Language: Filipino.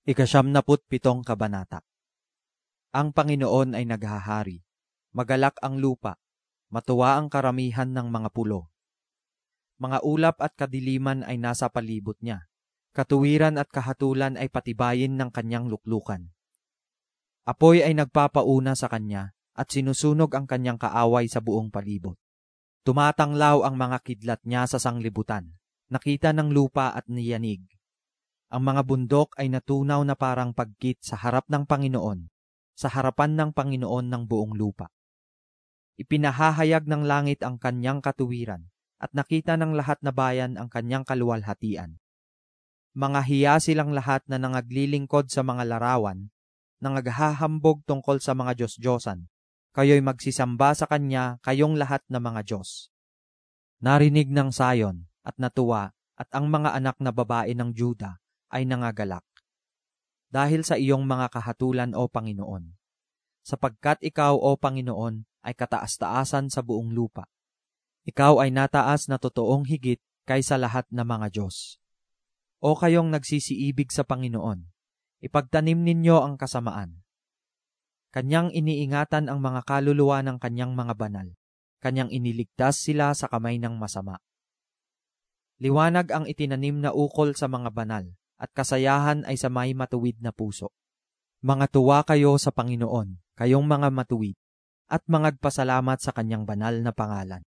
ika-siyamnaputpitong kabanata. Ang Panginoon ay naghahari, magalak ang lupa, matuwa ang karamihan ng mga pulo. Mga ulap at kadiliman ay nasa palibot niya, katuwiran at kahatulan ay patibayin ng kanyang luklukan. Apoy ay nagpapauna sa kanya at sinusunog ang kanyang kaaway sa buong palibot. Tumatanglaw ang mga kidlat niya sa sanglibutan, nakita ng lupa at niyanig. Ang mga bundok ay natunaw na parang pagkit sa harap ng Panginoon, sa harapan ng Panginoon ng buong lupa. Ipinahahayag ng langit ang kanyang katuwiran, at nakita ng lahat na bayan ang kanyang kaluwalhatian. Mga hiya silang lahat na nangaglilingkod sa mga larawan, nangaghahambog tungkol sa mga Diyos-Diyosan. Kayo'y magsisamba sa kanya, kayong lahat na mga Diyos. Narinig ng Sayon at natuwa, at ang mga anak na babae ng Juda ay nangagalak. Dahil sa iyong mga kahatulan, O Panginoon, sapagkat ikaw, O Panginoon, ay kataas-taasan sa buong lupa. Ikaw ay nataas na totoong higit kaysa lahat na mga Diyos. O kayong nagsisiibig sa Panginoon, ipagtanim ninyo ang kasamaan. Kanyang iniingatan ang mga kaluluwa ng kanyang mga banal. Kanyang iniligtas sila sa kamay ng masama. Liwanag ang itinanim na ukol sa mga banal, at kasayahan ay sa may matuwid na puso. Mga tuwa kayo sa Panginoon, kayong mga matuwid, at mangagpasalamat sa kanyang banal na pangalan.